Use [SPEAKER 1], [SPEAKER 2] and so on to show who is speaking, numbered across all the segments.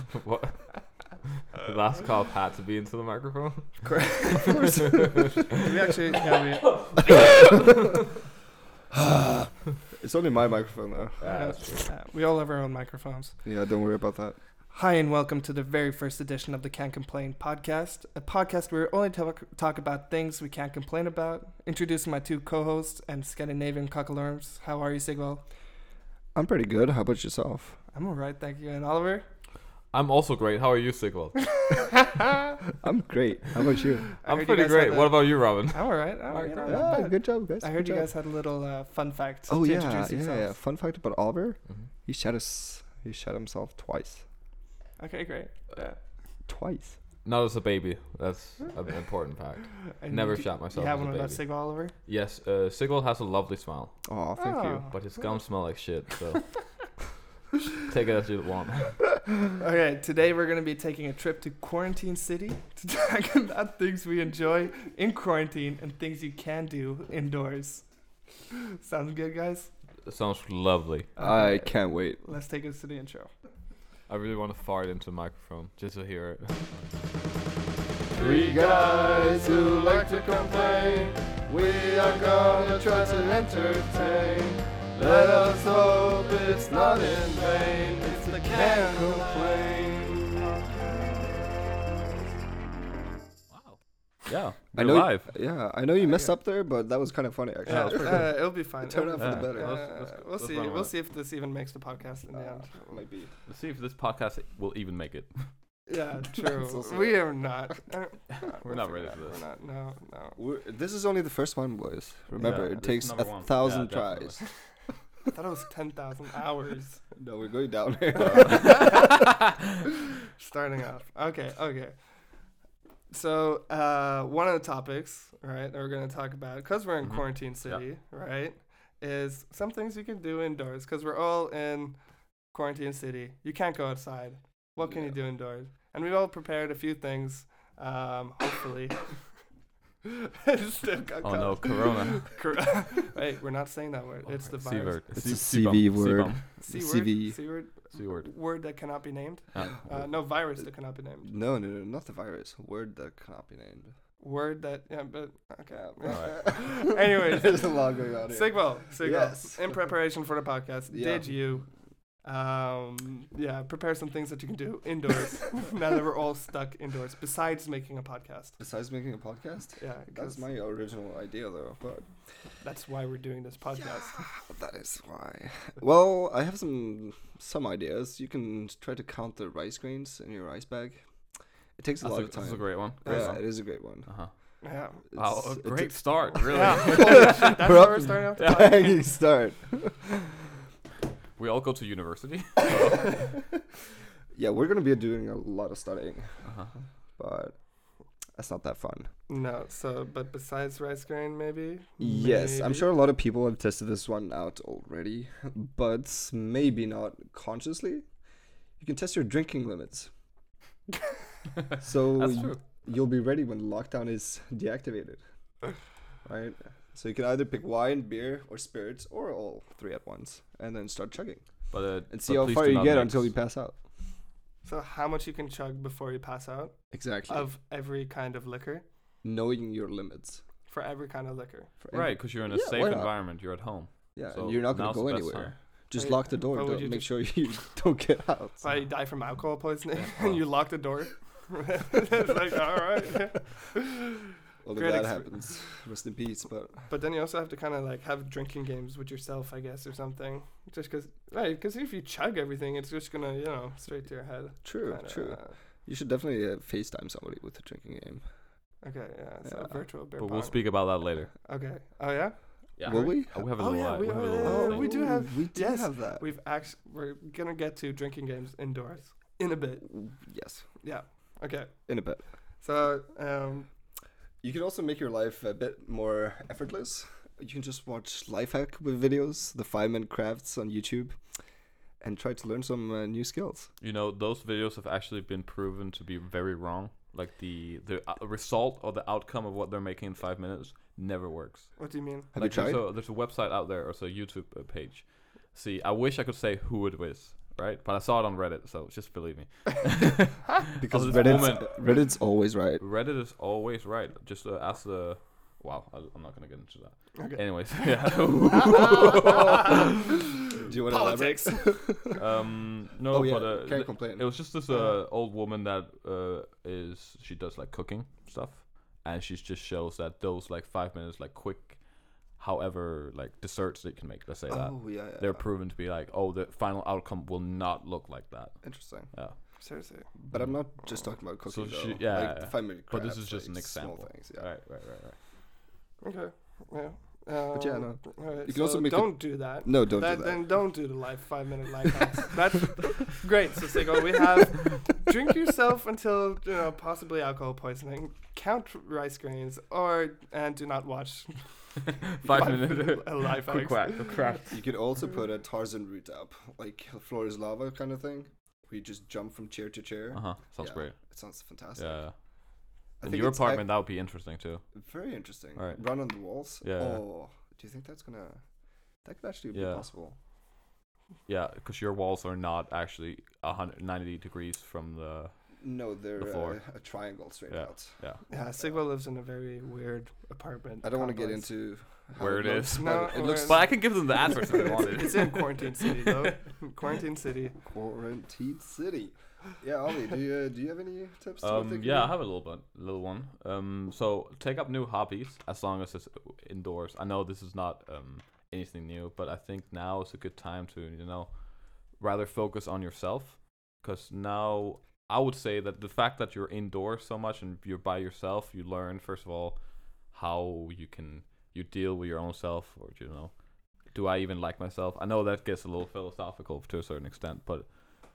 [SPEAKER 1] What? The last cough had to be into the microphone.
[SPEAKER 2] Of course. We actually,
[SPEAKER 3] It's only my microphone though.
[SPEAKER 2] we all have our own microphones.
[SPEAKER 3] Yeah, don't worry about that.
[SPEAKER 2] Hi and welcome to the very first edition of the Can't Complain podcast, a podcast where we only talk about things we can't complain about. Introducing my two co-hosts and Scandinavian cocklearms. How are you, Sigval?
[SPEAKER 3] I'm pretty good. How about yourself?
[SPEAKER 2] I'm alright, thank you. And Oliver?
[SPEAKER 1] I'm also great. How are you, Sigvald?
[SPEAKER 3] I'm great. How about you?
[SPEAKER 1] I'm pretty great. What about you, Robin?
[SPEAKER 2] I'm alright.
[SPEAKER 3] Yeah, good job, guys.
[SPEAKER 2] I heard you guys had a little fun fact.
[SPEAKER 3] Oh
[SPEAKER 2] to
[SPEAKER 3] yeah,
[SPEAKER 2] introduce yourselves.
[SPEAKER 3] yeah. Fun fact about Oliver:
[SPEAKER 1] Mm-hmm.
[SPEAKER 3] he shot himself twice.
[SPEAKER 2] Okay, great. Yeah.
[SPEAKER 3] Twice.
[SPEAKER 1] Not as a baby. That's an important fact.
[SPEAKER 2] And
[SPEAKER 1] Never
[SPEAKER 2] you-
[SPEAKER 1] shot myself
[SPEAKER 2] You have
[SPEAKER 1] as a
[SPEAKER 2] one of those,
[SPEAKER 1] baby.
[SPEAKER 2] Sigval, Oliver?
[SPEAKER 1] Yes, Sigvald has a lovely smile,
[SPEAKER 3] Oh, thank you.
[SPEAKER 1] but his gums smell like shit. So take it as you want.
[SPEAKER 2] Okay, today we're going to be taking a trip to Quarantine City to talk about things we enjoy in quarantine and things you can do indoors. Sounds good, guys?
[SPEAKER 1] It sounds lovely.
[SPEAKER 3] I
[SPEAKER 2] Okay,
[SPEAKER 3] can't wait.
[SPEAKER 2] Let's take us to the intro.
[SPEAKER 1] I really want to fart into the microphone just to hear it.
[SPEAKER 3] Three guys who like to complain. We are gonna try to entertain. Let us hope it's not in vain. It's the Can't Complain.
[SPEAKER 1] Wow. Yeah.
[SPEAKER 3] I
[SPEAKER 1] We're
[SPEAKER 3] know.
[SPEAKER 1] live.
[SPEAKER 3] Yeah, I know you messed up there, but that was kind of funny actually.
[SPEAKER 1] Yeah, it was pretty good.
[SPEAKER 2] It'll be fine.
[SPEAKER 3] Turn out for the
[SPEAKER 1] Yeah.
[SPEAKER 3] better.
[SPEAKER 2] We'll
[SPEAKER 1] let's
[SPEAKER 2] see.
[SPEAKER 1] run with
[SPEAKER 2] We'll
[SPEAKER 1] it.
[SPEAKER 2] see if this even makes the podcast in the end.
[SPEAKER 3] Maybe.
[SPEAKER 1] Let's see if this podcast will even make it.
[SPEAKER 2] Yeah, true.
[SPEAKER 3] That's also-
[SPEAKER 2] We are not.
[SPEAKER 1] We're not ready for this.
[SPEAKER 2] We're not. No.
[SPEAKER 3] This is only the first one, boys. Remember,
[SPEAKER 1] Yeah,
[SPEAKER 3] it
[SPEAKER 1] this is
[SPEAKER 3] takes
[SPEAKER 1] number one.
[SPEAKER 3] 1,000
[SPEAKER 1] Yeah, definitely.
[SPEAKER 3] tries.
[SPEAKER 2] I thought it was 10,000 hours.
[SPEAKER 3] No, we're going down here.
[SPEAKER 2] Starting off. Okay. So, one of the topics, right, that we're going to talk about, because we're in
[SPEAKER 1] Mhm.
[SPEAKER 2] Quarantine City, right, is some things you can do indoors, because we're all in Quarantine City. You can't go outside. What can you do indoors? And we've all prepared a few things, hopefully. Still got
[SPEAKER 1] Oh no, Corona.
[SPEAKER 2] Wait, we're not saying that word. It's the
[SPEAKER 1] C
[SPEAKER 2] virus.
[SPEAKER 1] word.
[SPEAKER 3] It's a CV word.
[SPEAKER 2] C word.
[SPEAKER 3] CV.
[SPEAKER 2] C word.
[SPEAKER 1] C word.
[SPEAKER 2] Word that cannot be named.
[SPEAKER 1] Yeah.
[SPEAKER 2] No, virus that cannot be named.
[SPEAKER 3] No, not the virus. Word that cannot be named.
[SPEAKER 2] Word that, yeah, but, okay.
[SPEAKER 3] Alright.
[SPEAKER 2] Anyways,
[SPEAKER 3] There's a lot going on here.
[SPEAKER 2] Sigval,
[SPEAKER 3] Yes.
[SPEAKER 2] in preparation for the podcast,
[SPEAKER 3] Yeah.
[SPEAKER 2] did you, prepare some things that you can do indoors now that we're all stuck indoors, besides making a podcast?
[SPEAKER 3] Besides making a podcast?
[SPEAKER 2] Yeah,
[SPEAKER 3] That's
[SPEAKER 2] 'cause
[SPEAKER 3] my original idea, though. But
[SPEAKER 2] that's why we're doing this podcast.
[SPEAKER 3] that is why. Well, I have some ideas. You can try to count the rice grains in your rice bag. It takes a lot of time.
[SPEAKER 1] That's a great one.
[SPEAKER 3] Yeah, it is a great one.
[SPEAKER 1] Uh-huh.
[SPEAKER 2] Yeah.
[SPEAKER 1] Wow, a
[SPEAKER 3] It's
[SPEAKER 1] great start, really.
[SPEAKER 2] Yeah. Holy shit, that's how we're starting off the podcast.
[SPEAKER 3] Banging start.
[SPEAKER 1] We all go to university.
[SPEAKER 3] Yeah, we're gonna be doing a lot of studying,
[SPEAKER 1] Uh-huh.
[SPEAKER 3] but that's not that fun.
[SPEAKER 2] No, but besides rice grain, maybe?
[SPEAKER 3] Yes, I'm
[SPEAKER 2] Maybe.
[SPEAKER 3] sure a lot of people have tested this one out already, but maybe not consciously. You can test your drinking limits. So
[SPEAKER 1] That's true.
[SPEAKER 3] you'll be ready when lockdown is deactivated. Right? So you can either pick wine, beer, or spirits, or all three at once, and then start chugging. And see how far you get until you pass out.
[SPEAKER 2] So how much you can chug before you pass out
[SPEAKER 3] Exactly.
[SPEAKER 2] of every kind of liquor?
[SPEAKER 3] Knowing your limits.
[SPEAKER 2] For every kind of liquor.
[SPEAKER 3] For
[SPEAKER 1] Right, because you're in a
[SPEAKER 3] Yeah,
[SPEAKER 1] safe
[SPEAKER 3] why not?
[SPEAKER 1] environment. You're at home.
[SPEAKER 3] Yeah,
[SPEAKER 1] So
[SPEAKER 3] and you're not going
[SPEAKER 1] now's
[SPEAKER 3] to
[SPEAKER 1] the
[SPEAKER 3] go
[SPEAKER 1] best
[SPEAKER 3] anywhere.
[SPEAKER 1] time.
[SPEAKER 3] Just
[SPEAKER 2] Wait,
[SPEAKER 3] lock the door.
[SPEAKER 2] but would
[SPEAKER 3] Don't
[SPEAKER 2] you
[SPEAKER 3] make
[SPEAKER 2] just-
[SPEAKER 3] sure you don't get out.
[SPEAKER 2] So you die from alcohol poisoning
[SPEAKER 1] Yeah.
[SPEAKER 2] and you lock the door. It's like, all right.
[SPEAKER 3] Well, if
[SPEAKER 2] Great
[SPEAKER 3] that
[SPEAKER 2] exper-
[SPEAKER 3] happens, rest in peace. But
[SPEAKER 2] But then you also have to kind of like have drinking games with yourself, I guess, or something. Just because, right? Because if you chug everything, it's just gonna, straight to your head.
[SPEAKER 3] true. You should definitely FaceTime somebody with a drinking game.
[SPEAKER 2] Okay, yeah. So
[SPEAKER 3] Yeah.
[SPEAKER 2] virtual beer
[SPEAKER 1] But we'll
[SPEAKER 2] pong.
[SPEAKER 1] speak about that later.
[SPEAKER 2] Okay. Oh yeah.
[SPEAKER 1] Yeah.
[SPEAKER 3] Will we?
[SPEAKER 1] Oh, we have a
[SPEAKER 2] Oh,
[SPEAKER 1] little.
[SPEAKER 2] yeah,
[SPEAKER 1] we have a little
[SPEAKER 2] oh,
[SPEAKER 1] thing.
[SPEAKER 2] we do have-
[SPEAKER 3] We do
[SPEAKER 2] yes,
[SPEAKER 3] have that.
[SPEAKER 2] We're gonna get to drinking games indoors in a bit.
[SPEAKER 3] Yes,
[SPEAKER 2] Yeah. Okay.
[SPEAKER 3] in a bit.
[SPEAKER 2] So
[SPEAKER 3] You can also make your life a bit more effortless. You can just watch life hack with videos, the 5-minute crafts on YouTube, and try to learn some new skills.
[SPEAKER 1] Those videos have actually been proven to be very wrong. Like the result or the outcome of what they're making in 5 minutes never works.
[SPEAKER 2] what do you mean?
[SPEAKER 3] Have
[SPEAKER 1] Like
[SPEAKER 3] you tried?
[SPEAKER 1] There's a website out there, or a YouTube page. See, I wish I could say who it was, right? But I saw it on Reddit, so just believe me.
[SPEAKER 3] Because
[SPEAKER 1] this woman-
[SPEAKER 3] Reddit's always right.
[SPEAKER 1] Reddit is always right. Just ask the. Wow, I'm not gonna get into that.
[SPEAKER 2] Okay.
[SPEAKER 1] Anyways, yeah.
[SPEAKER 3] Do you want to elaborate?
[SPEAKER 2] Politics.
[SPEAKER 1] No,
[SPEAKER 3] Oh, yeah,
[SPEAKER 1] but
[SPEAKER 3] can't complain.
[SPEAKER 1] it was just this old woman that she does like cooking stuff, and she just shows that those like 5 minutes like quick, however like desserts that you can make. Let's say that
[SPEAKER 3] Oh, yeah.
[SPEAKER 1] they're proven to be like, oh, the final outcome will not look like that.
[SPEAKER 3] Interesting.
[SPEAKER 1] Yeah,
[SPEAKER 2] Seriously.
[SPEAKER 3] But I'm not just talking about cooking,
[SPEAKER 1] So she-
[SPEAKER 3] though.
[SPEAKER 1] yeah,
[SPEAKER 3] Like, the 5 minute
[SPEAKER 1] but this
[SPEAKER 3] crafts,
[SPEAKER 1] is just
[SPEAKER 3] like,
[SPEAKER 1] an
[SPEAKER 3] small
[SPEAKER 1] example.
[SPEAKER 3] things, yeah.
[SPEAKER 1] Right.
[SPEAKER 2] Okay. Yeah.
[SPEAKER 3] But yeah, no.
[SPEAKER 2] Alright,
[SPEAKER 3] You can also
[SPEAKER 2] so
[SPEAKER 3] make it-
[SPEAKER 2] don't do that.
[SPEAKER 3] No, don't do that.
[SPEAKER 2] Then don't do the live 5 minute life hacks. That's great. So Siggo, we have drink yourself until possibly alcohol poisoning. Count rice grains, and do not watch
[SPEAKER 1] 5 minute
[SPEAKER 2] life
[SPEAKER 1] quick
[SPEAKER 2] hacks.
[SPEAKER 1] craft.
[SPEAKER 3] You could also put a Tarzan route up, like floor is lava kind of thing, where you just jump from chair to chair.
[SPEAKER 1] Sounds
[SPEAKER 3] Yeah,
[SPEAKER 1] great.
[SPEAKER 3] It sounds fantastic.
[SPEAKER 1] Yeah.
[SPEAKER 3] I
[SPEAKER 1] In
[SPEAKER 3] think
[SPEAKER 1] your
[SPEAKER 3] it's
[SPEAKER 1] apartment, that would be interesting too.
[SPEAKER 3] very interesting.
[SPEAKER 1] Right.
[SPEAKER 3] Run on the walls.
[SPEAKER 1] Yeah.
[SPEAKER 3] Oh, do you think that could actually be
[SPEAKER 1] Yeah.
[SPEAKER 3] possible?
[SPEAKER 1] Yeah, because your walls are not actually 190 degrees from the.
[SPEAKER 3] No, they're
[SPEAKER 1] The floor.
[SPEAKER 3] a triangle straight
[SPEAKER 1] Yeah.
[SPEAKER 3] out.
[SPEAKER 2] Yeah, Siggo lives in a very weird apartment.
[SPEAKER 3] I don't want to get
[SPEAKER 2] complex.
[SPEAKER 3] into how
[SPEAKER 1] Where it
[SPEAKER 3] looks,
[SPEAKER 1] is.
[SPEAKER 3] but
[SPEAKER 2] No,
[SPEAKER 3] it looks
[SPEAKER 1] But I can give them the address if they wanted.
[SPEAKER 2] It's in Quarantine City, though. Quarantine City.
[SPEAKER 3] Quarantine City. Yeah, Ollie, do you have any tips? to what they can
[SPEAKER 1] Yeah, I
[SPEAKER 3] do?
[SPEAKER 1] have a little one. So take up new hobbies as long as it's indoors. I know this is not anything new, but I think now is a good time to rather focus on yourself, because now I would say that the fact that you're indoors so much and you're by yourself, you learn first of all how you deal with your own self, or do I even like myself? I know that gets a little philosophical to a certain extent, but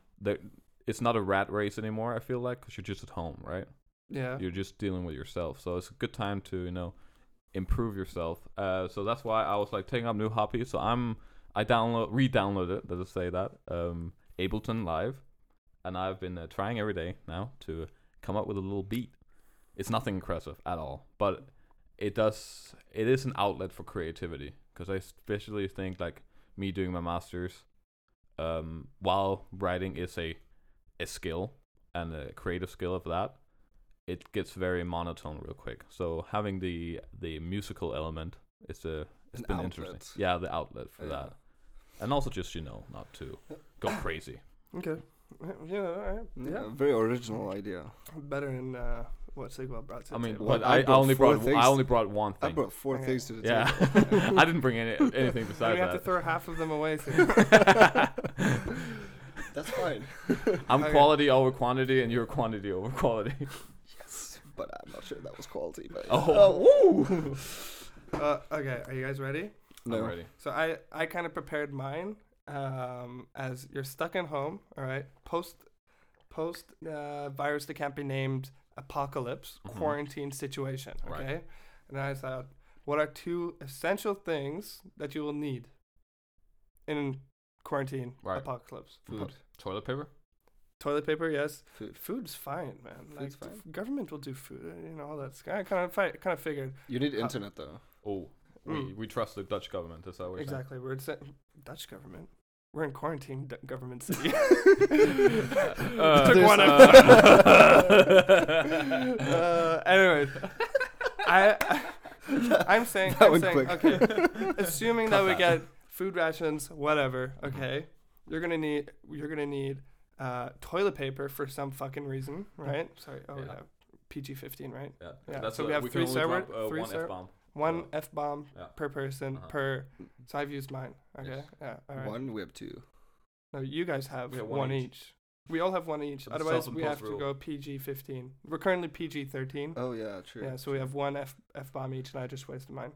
[SPEAKER 1] it's not a rat race anymore, I feel like, because you're just at home, right?
[SPEAKER 2] Yeah.
[SPEAKER 1] You're just dealing with yourself, so it's a good time to improve yourself. So that's why I was like taking up new hobbies. So I re-downloaded, let us say that, Ableton Live, and I've been trying every day now to come up with a little beat. It's nothing impressive at all, but it is an outlet for creativity, because I especially think like me doing my masters while writing is a skill and a creative skill of that, it gets very monotone real quick. So having the musical element it's
[SPEAKER 3] An
[SPEAKER 1] been
[SPEAKER 3] outlet.
[SPEAKER 1] interesting. Yeah, the outlet for that. And also just not to go crazy.
[SPEAKER 2] Okay. Yeah.
[SPEAKER 3] Yeah, very original idea.
[SPEAKER 2] Better than what Sigwell brought to
[SPEAKER 1] I
[SPEAKER 2] the
[SPEAKER 1] mean,
[SPEAKER 2] table.
[SPEAKER 3] Well,
[SPEAKER 1] but
[SPEAKER 3] I
[SPEAKER 1] I
[SPEAKER 3] brought
[SPEAKER 1] only
[SPEAKER 3] four
[SPEAKER 1] brought
[SPEAKER 3] things.
[SPEAKER 1] I only brought one
[SPEAKER 3] I
[SPEAKER 1] thing.
[SPEAKER 3] brought four
[SPEAKER 2] Okay.
[SPEAKER 3] things to the
[SPEAKER 1] Yeah,
[SPEAKER 3] table.
[SPEAKER 1] I didn't bring anything
[SPEAKER 2] we
[SPEAKER 1] besides
[SPEAKER 2] have to
[SPEAKER 1] that.
[SPEAKER 2] throw half of them away.
[SPEAKER 3] That's fine.
[SPEAKER 1] I'm
[SPEAKER 2] Okay.
[SPEAKER 1] quality over quantity, and you're quantity over quality.
[SPEAKER 3] Yes, but I'm not sure that was quality. But
[SPEAKER 1] Oh.
[SPEAKER 2] Okay, are you guys ready?
[SPEAKER 3] no.
[SPEAKER 1] I'm ready.
[SPEAKER 2] So I kind of prepared mine as you're stuck at home, all right? Post virus that can't be named apocalypse
[SPEAKER 1] Mhm.
[SPEAKER 2] quarantine situation,
[SPEAKER 1] Right.
[SPEAKER 2] okay? And I thought, what are 2 essential things that you will need in quarantine
[SPEAKER 1] Right.
[SPEAKER 2] apocalypse?
[SPEAKER 3] Food.
[SPEAKER 1] Toilet paper.
[SPEAKER 2] Toilet paper, yes.
[SPEAKER 3] Food.
[SPEAKER 2] Food's fine, man.
[SPEAKER 3] Food's
[SPEAKER 2] like
[SPEAKER 3] fine?
[SPEAKER 2] government will do food, all that. I kind of figured.
[SPEAKER 3] You need internet though.
[SPEAKER 1] Oh, we trust the Dutch government. Is that what you're saying?
[SPEAKER 2] Exactly. Dutch government. We're in quarantine, government city.
[SPEAKER 1] Took
[SPEAKER 2] Took one anyways, I'm saying,
[SPEAKER 3] That went quick.
[SPEAKER 2] okay, assuming that
[SPEAKER 1] Cut
[SPEAKER 2] we
[SPEAKER 1] that.
[SPEAKER 2] get food rations, whatever, okay, you're gonna need toilet paper for some fucking reason, right? Sorry,
[SPEAKER 1] Yeah.
[SPEAKER 2] PG-15, right?
[SPEAKER 1] Yeah,
[SPEAKER 2] Yeah,
[SPEAKER 1] That's
[SPEAKER 2] so we have
[SPEAKER 1] can
[SPEAKER 2] 3
[SPEAKER 1] only
[SPEAKER 2] server-
[SPEAKER 1] drop,
[SPEAKER 2] 3
[SPEAKER 1] one
[SPEAKER 2] server-
[SPEAKER 1] F-bomb.
[SPEAKER 2] One
[SPEAKER 1] So,
[SPEAKER 2] F-bomb
[SPEAKER 1] yeah.
[SPEAKER 2] per person
[SPEAKER 1] Uh-huh.
[SPEAKER 2] per. So I've used mine. Okay.
[SPEAKER 1] Yes.
[SPEAKER 2] Yeah. All right.
[SPEAKER 3] One, we have 2.
[SPEAKER 2] No, you guys have
[SPEAKER 1] We have
[SPEAKER 2] one
[SPEAKER 1] one
[SPEAKER 2] each.
[SPEAKER 1] each.
[SPEAKER 2] We all have one each.
[SPEAKER 1] So the
[SPEAKER 2] Otherwise, we have
[SPEAKER 1] self-imposed
[SPEAKER 2] to
[SPEAKER 1] rule.
[SPEAKER 2] go PG-15. We're currently PG-13.
[SPEAKER 3] Oh yeah, true.
[SPEAKER 2] Yeah, so we have one F-bomb each, and I just wasted mine.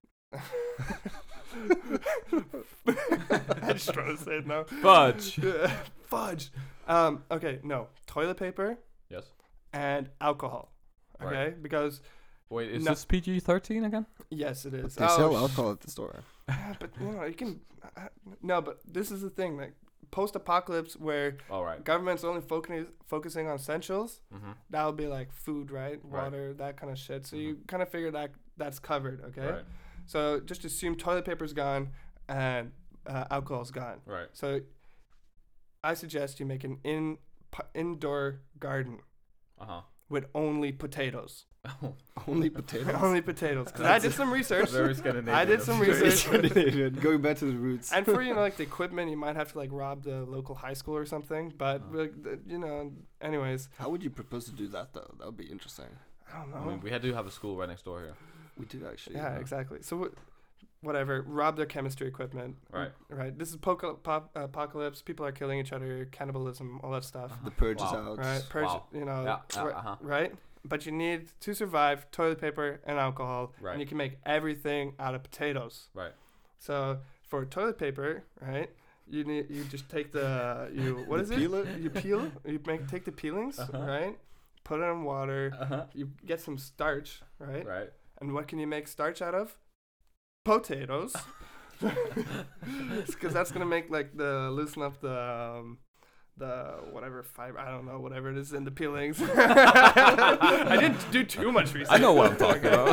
[SPEAKER 2] I just trying to say it now.
[SPEAKER 1] Fudge.
[SPEAKER 2] Fudge. Okay, no. Toilet paper
[SPEAKER 1] Yes.
[SPEAKER 2] and alcohol.
[SPEAKER 1] Right.
[SPEAKER 2] Okay? Because,
[SPEAKER 1] Wait, is
[SPEAKER 2] No.
[SPEAKER 1] this PG-13 again?
[SPEAKER 2] yes, it is.
[SPEAKER 3] They sell
[SPEAKER 2] sh-
[SPEAKER 3] alcohol at the store.
[SPEAKER 2] Yeah, but, you can... no, but this is the thing. Like, post-apocalypse where
[SPEAKER 1] All right.
[SPEAKER 2] government's only focusing on essentials,
[SPEAKER 1] Mm-hmm.
[SPEAKER 2] that'll be like food, right?
[SPEAKER 1] Right.
[SPEAKER 2] Water, that kind of shit. So you kind of figure that that's covered, okay?
[SPEAKER 1] Right.
[SPEAKER 2] So just assume toilet paper's gone and alcohol's gone.
[SPEAKER 1] Right.
[SPEAKER 2] So I suggest you make an indoor garden
[SPEAKER 1] Uh
[SPEAKER 2] with only potatoes.
[SPEAKER 1] huh.
[SPEAKER 3] Only potatoes.
[SPEAKER 2] Only potatoes. Because I did some research.
[SPEAKER 1] Very Scandinavian.
[SPEAKER 2] I did some
[SPEAKER 1] of you.
[SPEAKER 3] Very
[SPEAKER 2] research.
[SPEAKER 3] Scandinavian. Going back to the roots.
[SPEAKER 2] And for like the equipment, you might have to like rob the local high school or something. But like, anyways,
[SPEAKER 3] How would you propose to do that though? That would be interesting.
[SPEAKER 2] I don't know.
[SPEAKER 1] I mean, we had to have a school right next door here.
[SPEAKER 3] We do actually.
[SPEAKER 2] Yeah, exactly. So whatever, rob their chemistry equipment.
[SPEAKER 1] Right.
[SPEAKER 2] Right. This is apocalypse. People are killing each other. Cannibalism. All that stuff.
[SPEAKER 3] The purge is
[SPEAKER 1] Wow.
[SPEAKER 3] out.
[SPEAKER 2] Right. Purge.
[SPEAKER 1] Wow. Yeah,
[SPEAKER 2] Right. But you need to survive toilet paper and alcohol,
[SPEAKER 1] Right.
[SPEAKER 2] and you can make everything out of potatoes.
[SPEAKER 1] Right.
[SPEAKER 2] So for toilet paper, right, you just take the what is
[SPEAKER 3] Peel
[SPEAKER 2] it?
[SPEAKER 3] it?
[SPEAKER 2] You peel. Take the peelings, right? Put it in water.
[SPEAKER 1] Uh-huh.
[SPEAKER 2] You get some starch, right?
[SPEAKER 1] Right.
[SPEAKER 2] And what can you make starch out of? Potatoes. Because that's gonna make like loosen up the whatever fiber, I don't know, whatever it is in the peelings. I didn't do too much research.
[SPEAKER 1] I know what I'm talking about.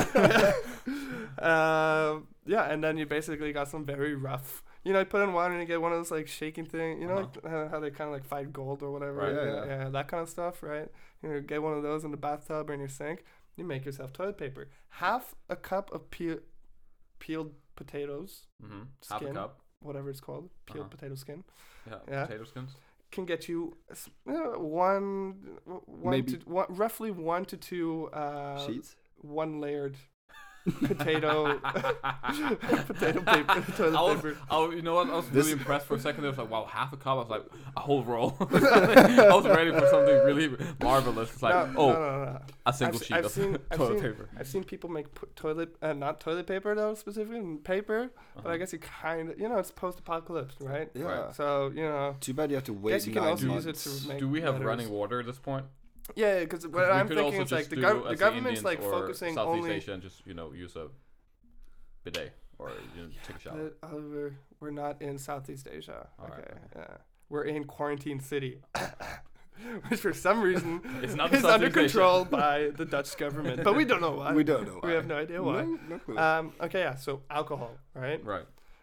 [SPEAKER 2] Yeah, and then you basically got some very rough. You put in water and you get one of those like shaking thing. You know, like how they kind of like fight gold or whatever.
[SPEAKER 1] Right.
[SPEAKER 2] Yeah, that kind of stuff, right? Get one of those in the bathtub or in your sink. You make yourself toilet paper. Half a cup of peeled potatoes,
[SPEAKER 1] Mm-hmm. Half a
[SPEAKER 2] Skin.
[SPEAKER 1] cup.
[SPEAKER 2] whatever it's called, peeled
[SPEAKER 1] Uh-huh.
[SPEAKER 2] potato skin.
[SPEAKER 1] Yeah. Potato skins.
[SPEAKER 2] Can get you
[SPEAKER 3] Maybe.
[SPEAKER 2] roughly 1 to 2
[SPEAKER 3] Sheets.
[SPEAKER 2] one layered potato potato paper, toilet paper.
[SPEAKER 1] You know what? I was
[SPEAKER 3] This-
[SPEAKER 1] really impressed for a second. I was like, wow, half a cup. I was like, a whole roll. I was ready for something really marvelous. It's like,
[SPEAKER 2] No.
[SPEAKER 1] a single sheet of toilet paper.
[SPEAKER 2] I've seen people make not toilet paper though specifically, paper, but I guess you kind of, it's post-apocalypse, right?
[SPEAKER 3] Yeah.
[SPEAKER 1] Right.
[SPEAKER 2] So
[SPEAKER 3] Too bad you have to wait.
[SPEAKER 2] guess you can
[SPEAKER 3] 9
[SPEAKER 2] also use it
[SPEAKER 3] months.
[SPEAKER 2] to make
[SPEAKER 1] Do we have
[SPEAKER 2] letters.
[SPEAKER 1] running water at this point?
[SPEAKER 2] Yeah, because what
[SPEAKER 1] we
[SPEAKER 2] I'm
[SPEAKER 1] could
[SPEAKER 2] thinking
[SPEAKER 1] also
[SPEAKER 2] is like
[SPEAKER 1] just
[SPEAKER 2] the
[SPEAKER 1] do as
[SPEAKER 2] government's
[SPEAKER 1] Indians
[SPEAKER 2] like
[SPEAKER 1] or
[SPEAKER 2] focusing
[SPEAKER 1] Southeast
[SPEAKER 2] only.
[SPEAKER 1] Asia and just use a bidet or take a shower.
[SPEAKER 2] Oliver, we're not in Southeast Asia.
[SPEAKER 1] All right,
[SPEAKER 2] Okay, yeah, we're in quarantine city, which for some reason
[SPEAKER 1] It's not
[SPEAKER 2] is under
[SPEAKER 1] Southeast Asia.
[SPEAKER 2] control by the Dutch government, but we don't know why.
[SPEAKER 3] We don't know.
[SPEAKER 2] We have no idea why.
[SPEAKER 3] No clue.
[SPEAKER 2] Okay, yeah. So alcohol, right?
[SPEAKER 1] Right.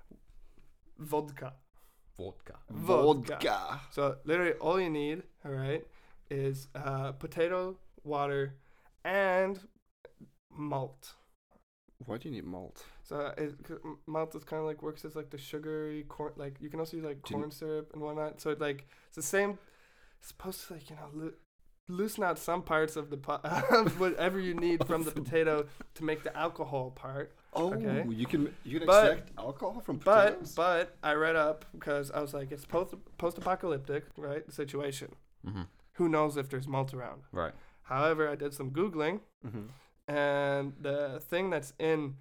[SPEAKER 2] Vodka.
[SPEAKER 1] Vodka.
[SPEAKER 3] Vodka.
[SPEAKER 2] So literally all you need, all right, is potato, water, and malt.
[SPEAKER 3] Why do you need malt?
[SPEAKER 2] So malt is kind of like works as like the sugary corn. Like you can also use like
[SPEAKER 3] Do you-
[SPEAKER 2] corn syrup and whatnot. So it's the same. It's supposed to loosen out some parts of the of whatever you need from the potato to make the alcohol part.
[SPEAKER 3] Oh,
[SPEAKER 2] Okay.
[SPEAKER 3] you can
[SPEAKER 2] But-
[SPEAKER 3] extract alcohol from potatoes.
[SPEAKER 2] But I read up because I was like, it's post-apocalyptic, right? Situation.
[SPEAKER 1] Mm-hmm.
[SPEAKER 2] Who knows if there's malt around?
[SPEAKER 1] Right.
[SPEAKER 2] However, I did some googling,
[SPEAKER 3] Mhm.
[SPEAKER 2] and the thing that's in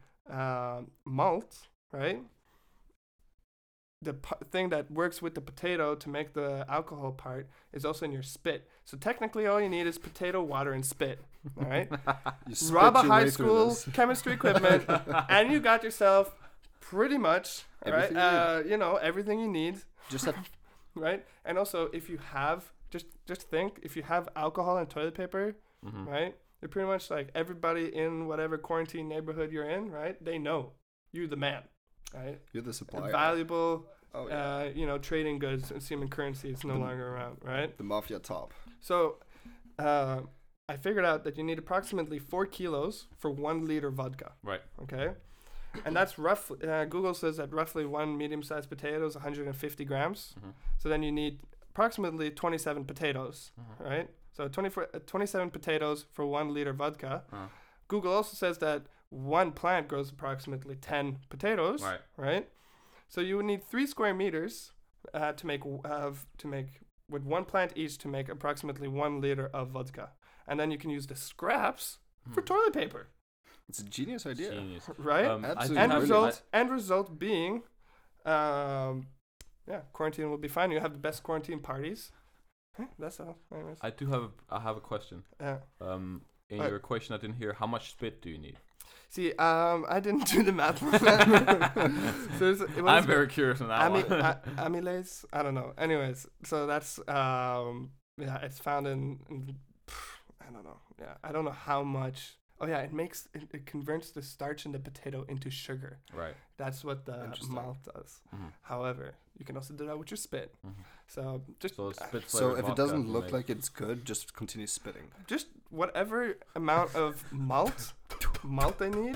[SPEAKER 2] malt, right? The thing that works with the potato to make the alcohol part is also in your spit. So technically, all you need is potato, water, and spit. All right.
[SPEAKER 3] You spit
[SPEAKER 2] Rob a
[SPEAKER 3] your
[SPEAKER 2] high
[SPEAKER 3] way through
[SPEAKER 2] school
[SPEAKER 3] this.
[SPEAKER 2] chemistry equipment, and you got yourself pretty much
[SPEAKER 3] Everything
[SPEAKER 2] right. Everything you need,
[SPEAKER 3] Just have
[SPEAKER 2] right? And also, if you have just think, if you have alcohol and toilet paper,
[SPEAKER 1] Mm-hmm.
[SPEAKER 2] right? You're pretty much like everybody in whatever quarantine neighborhood you're in, right? They know you're the man, right?
[SPEAKER 3] you're the supplier.
[SPEAKER 2] Valuable,
[SPEAKER 3] Oh yeah.
[SPEAKER 2] trading goods and human currency is no
[SPEAKER 3] The-
[SPEAKER 2] longer around, right?
[SPEAKER 3] The mafia top.
[SPEAKER 2] So, I figured out that you need approximately 4 kilos for 1 liter vodka.
[SPEAKER 1] Right.
[SPEAKER 2] Okay. And that's roughly, Google says that roughly 1 medium-sized potato is 150 grams.
[SPEAKER 1] Mhm.
[SPEAKER 2] So then you need approximately 27 potatoes,
[SPEAKER 1] Mhm.
[SPEAKER 2] right? So 27 potatoes for 1 liter vodka.
[SPEAKER 1] Uh-huh.
[SPEAKER 2] Google also says that one plant grows approximately 10 potatoes,
[SPEAKER 1] Right.
[SPEAKER 2] right? So you would need 3 square meters to make with one plant each to make approximately 1 liter of vodka. And then you can use the scraps for
[SPEAKER 1] Hmm.
[SPEAKER 2] toilet paper,
[SPEAKER 3] It's a genius idea.
[SPEAKER 1] Genius.
[SPEAKER 2] right?
[SPEAKER 3] Absolutely.
[SPEAKER 2] End
[SPEAKER 3] brilliant.
[SPEAKER 2] result being, quarantine will be fine. You have the best quarantine parties. That's all. Anyways.
[SPEAKER 1] I have a question.
[SPEAKER 2] Yeah.
[SPEAKER 1] In
[SPEAKER 2] Uh,
[SPEAKER 1] your equation, I didn't hear how much spit do you need.
[SPEAKER 2] See, I didn't do the math. on that. So it was
[SPEAKER 1] I'm very curious on that one.
[SPEAKER 2] amylase. I don't know. Anyways, so that's it's found in I don't know. Yeah, I don't know how much. Oh yeah, it converts the starch in the potato into sugar.
[SPEAKER 1] Right.
[SPEAKER 2] That's what the
[SPEAKER 3] Interesting.
[SPEAKER 2] malt does.
[SPEAKER 1] Mhm.
[SPEAKER 2] However, you can also do that with your spit.
[SPEAKER 1] Mhm.
[SPEAKER 2] So just
[SPEAKER 1] So spit
[SPEAKER 3] So
[SPEAKER 1] flavored
[SPEAKER 3] if it
[SPEAKER 1] vodka
[SPEAKER 3] doesn't
[SPEAKER 1] to
[SPEAKER 3] look
[SPEAKER 1] make-
[SPEAKER 3] like it's good, just continue spitting.
[SPEAKER 2] just whatever amount of malt I need.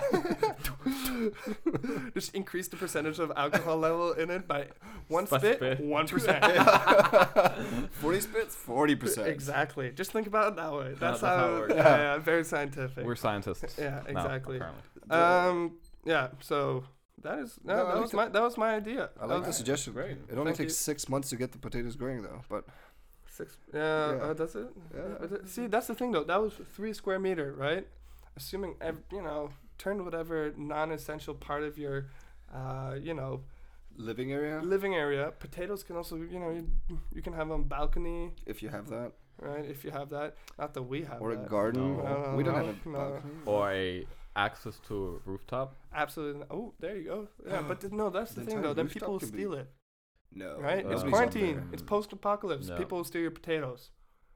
[SPEAKER 2] Just increase the percentage of alcohol level in it by one
[SPEAKER 1] By
[SPEAKER 2] spit,
[SPEAKER 1] spit.
[SPEAKER 2] 1%.
[SPEAKER 3] 40 spits, 40%.
[SPEAKER 2] Exactly. Just think about it that way. That's
[SPEAKER 1] that's how it
[SPEAKER 2] how.
[SPEAKER 1] works.
[SPEAKER 2] Yeah, very scientific.
[SPEAKER 1] We're scientists.
[SPEAKER 2] Yeah,
[SPEAKER 1] now,
[SPEAKER 2] exactly.
[SPEAKER 1] apparently.
[SPEAKER 2] Yeah. So that is
[SPEAKER 3] No, I like
[SPEAKER 2] that was my idea.
[SPEAKER 3] I like
[SPEAKER 2] That
[SPEAKER 3] the
[SPEAKER 2] was
[SPEAKER 3] suggestion.
[SPEAKER 1] Great.
[SPEAKER 3] It only
[SPEAKER 2] Thank
[SPEAKER 3] takes
[SPEAKER 2] you.
[SPEAKER 3] 6 months to get the potatoes growing, though. But
[SPEAKER 2] 6.
[SPEAKER 3] Yeah.
[SPEAKER 2] Does it?
[SPEAKER 3] Yeah.
[SPEAKER 2] See, that's the thing though. That was 3 square meter, right? Assuming turn whatever non-essential part of your,
[SPEAKER 3] living area,
[SPEAKER 2] living area. Potatoes can also, you can have on balcony,
[SPEAKER 3] if you have that,
[SPEAKER 2] right? If you have that. Not that we have
[SPEAKER 3] or a
[SPEAKER 2] that.
[SPEAKER 3] garden.
[SPEAKER 1] No.
[SPEAKER 3] We don't have a
[SPEAKER 2] No.
[SPEAKER 3] balcony.
[SPEAKER 1] Or a access to a rooftop.
[SPEAKER 2] Absolutely. Oh, there you go. Yeah, but no, that's the
[SPEAKER 3] The
[SPEAKER 2] thing
[SPEAKER 3] entire
[SPEAKER 2] though. Then
[SPEAKER 3] rooftop
[SPEAKER 2] people will
[SPEAKER 3] could be-
[SPEAKER 2] steal it,
[SPEAKER 3] No.
[SPEAKER 2] right? It's
[SPEAKER 1] Nobody's
[SPEAKER 2] quarantine.
[SPEAKER 1] up there.
[SPEAKER 2] It's post-apocalypse.
[SPEAKER 1] No.
[SPEAKER 2] People will steal your potatoes.